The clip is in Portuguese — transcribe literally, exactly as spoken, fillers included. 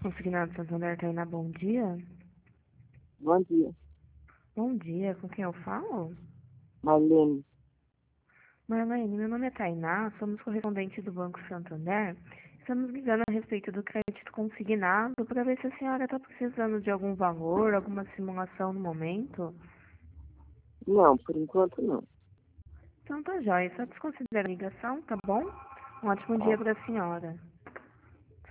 Consignado Santander, Tainá, bom dia. Bom dia, Bom dia, com quem eu falo? Marlene. Marlene, meu nome é Tainá, somos correspondentes do Banco Santander. Estamos ligando a respeito do crédito consignado para ver se a senhora está precisando de algum valor, alguma simulação no momento. Não, por enquanto não. Então tá jóia, só desconsidera a ligação, tá bom? Um ótimo dia Tá, para a senhora.